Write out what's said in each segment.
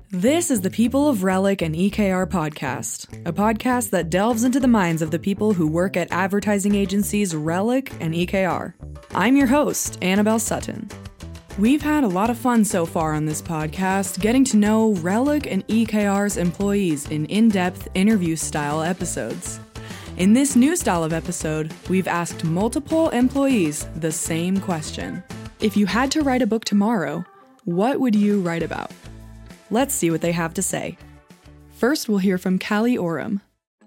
This is the People of Relic and EKR podcast, a podcast that delves into the minds of the people who work at advertising agencies Relic and EKR. I'm your host, Annabelle Sutton. We've had a lot of fun so far on this podcast, getting to know Relic and EKR's employees in in-depth interview-style episodes. In this new style of episode, we've asked multiple employees the same question. If you had to write a book tomorrow, what would you write about? Let's see what they have to say. First, we'll hear from Callie Oram.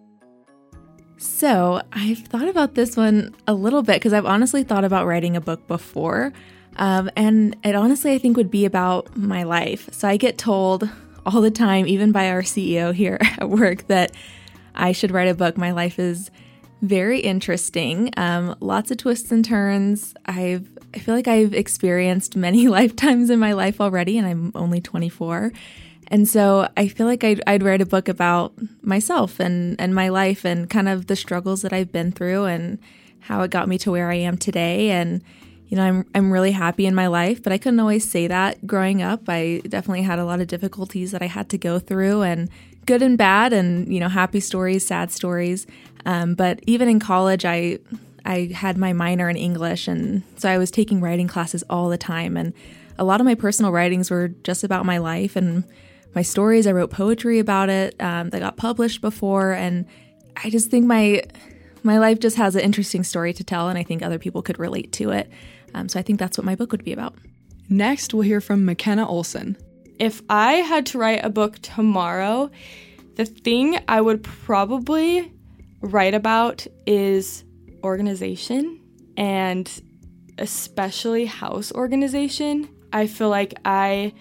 So, I've thought about this one a little bit because I've honestly thought about writing a book before. And it honestly, I think, would be about my life. So I get told all the time, even by our CEO here at work, that I should write a book. My life is very interesting. Lots of twists and turns. I feel like I've experienced many lifetimes in my life already, and I'm only 24. And so I feel like I'd write a book about myself and my life and kind of the struggles that I've been through and how it got me to where I am today. And, you know, I'm really happy in my life, but I couldn't always say that growing up. I definitely had a lot of difficulties that I had to go through, and good and bad, and, you know, happy stories, sad stories. But even in college, I had my minor in English, and so I was taking writing classes all the time. And a lot of my personal writings were just about my life and my stories. I wrote poetry about it that got published before, and I just think my life just has an interesting story to tell, and I think other people could relate to it. So I think that's what my book would be about. Next, we'll hear from McKenna Olson. If I had to write a book tomorrow, the thing I would probably write about is organization, and especially house organization. I feel like I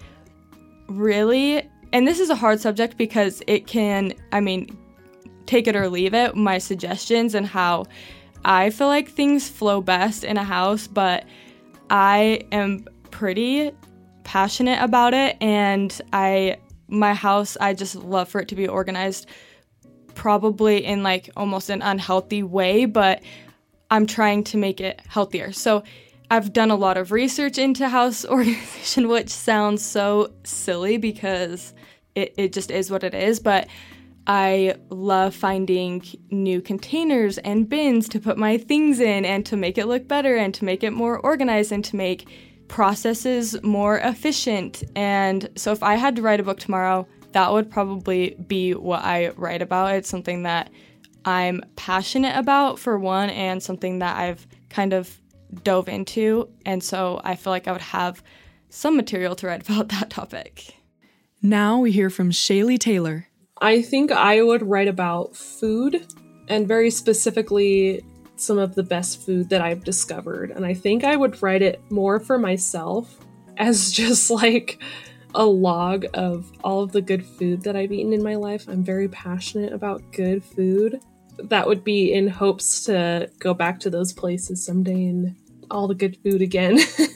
really, and this is a hard subject because it can, take it or leave it, my suggestions and how I feel like things flow best in a house, but I am pretty passionate about it, and my house, I just love for it to be organized, probably in like almost an unhealthy way, but I'm trying to make it healthier. So I've done a lot of research into house organization, which sounds so silly because it just is what it is, but I love finding new containers and bins to put my things in and to make it look better and to make it more organized and to make processes more efficient. And so if I had to write a book tomorrow, that would probably be what I write about. It's something that I'm passionate about, for one, and something that I've kind of dove into. And so I feel like I would have some material to write about that topic. Now we hear from Shaylee Taylor. I think I would write about food, and very specifically some of the best food that I've discovered. And I think I would write it more for myself as just like a log of all of the good food that I've eaten in my life. I'm very passionate about good food. That would be in hopes to go back to those places someday and all the good food again.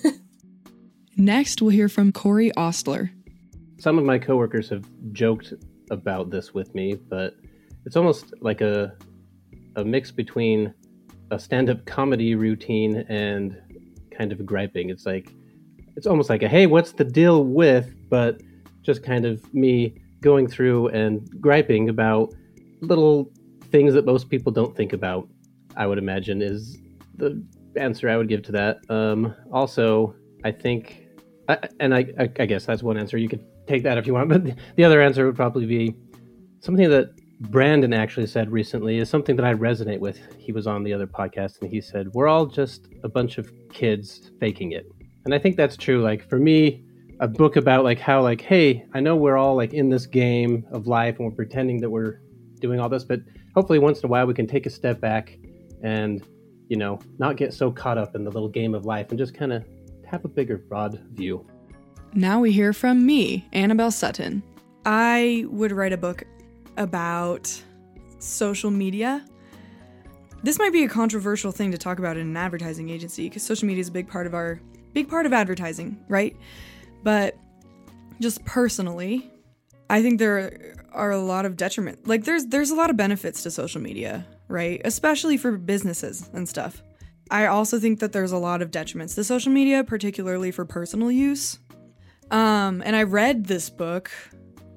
Next, we'll hear from Corey Ostler. Some of my coworkers have joked about this with me, but it's almost like a mix between a stand-up comedy routine and kind of griping. It's almost like a, hey, what's the deal with, but just kind of me going through and griping about little things that most people don't think about, I would imagine, is the answer I would give to that. Also, I think, I guess that's one answer. You could take that if you want, but the other answer would probably be something that Brandon actually said recently, is something that I resonate with. He was on the other podcast and he said, we're all just a bunch of kids faking it. And I think that's true. Like for me, a book about like how like, hey, I know we're all like in this game of life and we're pretending that we're doing all this, but hopefully once in a while we can take a step back and, you know, not get so caught up in the little game of life and just kind of have a bigger, broad view. Now we hear from me, Annabelle Sutton. I would write a book about social media. This might be a controversial thing to talk about in an advertising agency because social media is a big part of advertising, right? But just personally, I think there are a lot of detriment. Like there's a lot of benefits to social media, right? Especially for businesses and stuff. I also think that there's a lot of detriments to social media, particularly for personal use. And I read this book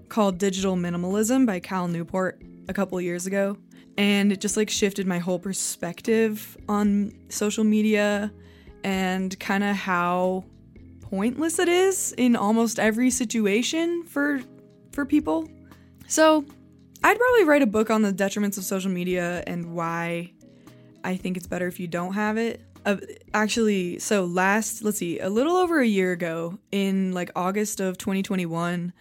called Digital Minimalism by Cal Newport a couple years ago. And it just like shifted my whole perspective on social media and kind of how pointless it is in almost every situation for people. So I'd probably write a book on the detriments of social media and why I think it's better if you don't have it. Actually, so a little over a year ago, in like August of 2021,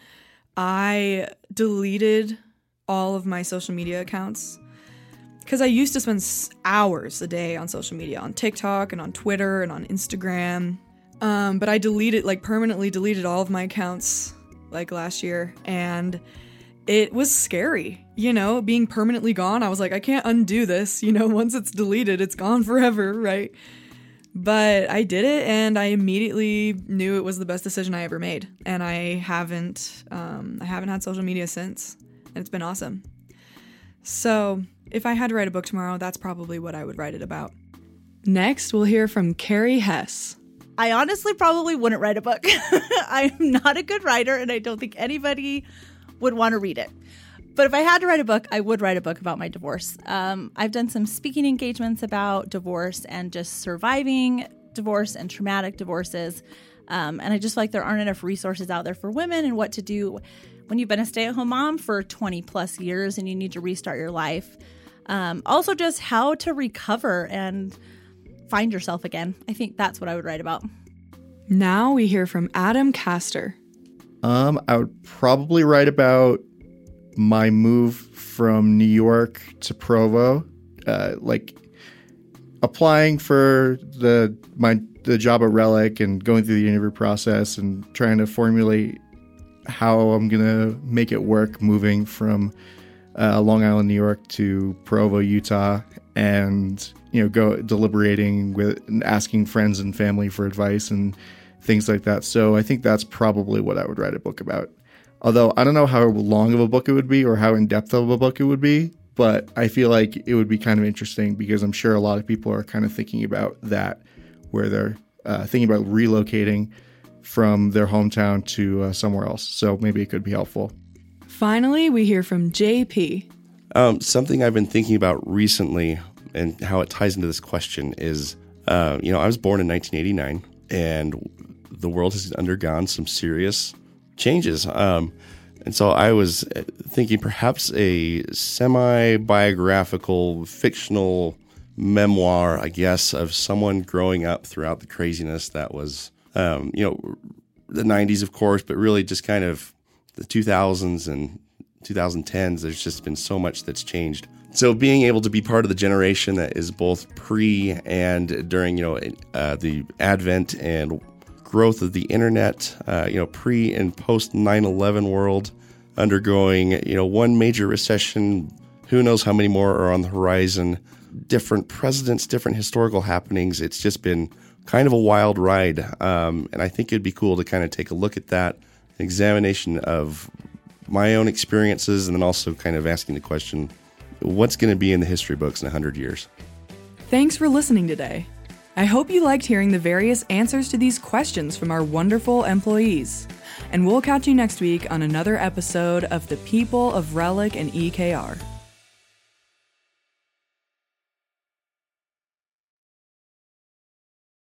I deleted all of my social media accounts because I used to spend hours a day on social media, on TikTok and on Twitter and on Instagram. But I permanently deleted all of my accounts like last year, and it was scary, being permanently gone. I was like, I can't undo this, once it's deleted, it's gone forever, right? But I did it, and I immediately knew it was the best decision I ever made. And I haven't had social media since, and it's been awesome. So if I had to write a book tomorrow, that's probably what I would write it about. Next, we'll hear from Carrie Hess. I honestly probably wouldn't write a book. I'm not a good writer, and I don't think anybody would want to read it. But if I had to write a book, I would write a book about my divorce. I've done some speaking engagements about divorce and just surviving divorce and traumatic divorces. And I just feel like there aren't enough resources out there for women and what to do when you've been a stay-at-home mom for 20 plus years and you need to restart your life. Also just how to recover and find yourself again. I think that's what I would write about. Now we hear from Adam Castor. I would probably write about my move from New York to Provo, like applying for the job at Relic and going through the interview process and trying to formulate how I'm going to make it work moving from Long Island, New York to Provo, Utah, and go deliberating with and asking friends and family for advice and things like that. So I think that's probably what I would write a book about. Although I don't know how long of a book it would be or how in-depth of a book it would be, but I feel like it would be kind of interesting because I'm sure a lot of people are kind of thinking about that, where they're thinking about relocating from their hometown to somewhere else. So maybe it could be helpful. Finally, we hear from JP. Something I've been thinking about recently and how it ties into this question is, I was born in 1989 and the world has undergone some serious changes. And so I was thinking perhaps a semi-biographical, fictional memoir, I guess, of someone growing up throughout the craziness that was, the 90s, of course, but really just kind of the 2000s and 2010s. There's just been so much that's changed. So being able to be part of the generation that is both pre and during, the advent and growth of the internet, pre and post 9/11 world, undergoing, one major recession, who knows how many more are on the horizon, different presidents, different historical happenings. It's just been kind of a wild ride. And I think it'd be cool to kind of take a look at that examination of my own experiences and then also kind of asking the question, what's going to be in the history books in 100 years? Thanks for listening today. I hope you liked hearing the various answers to these questions from our wonderful employees. And we'll catch you next week on another episode of The People of Relic and EKR.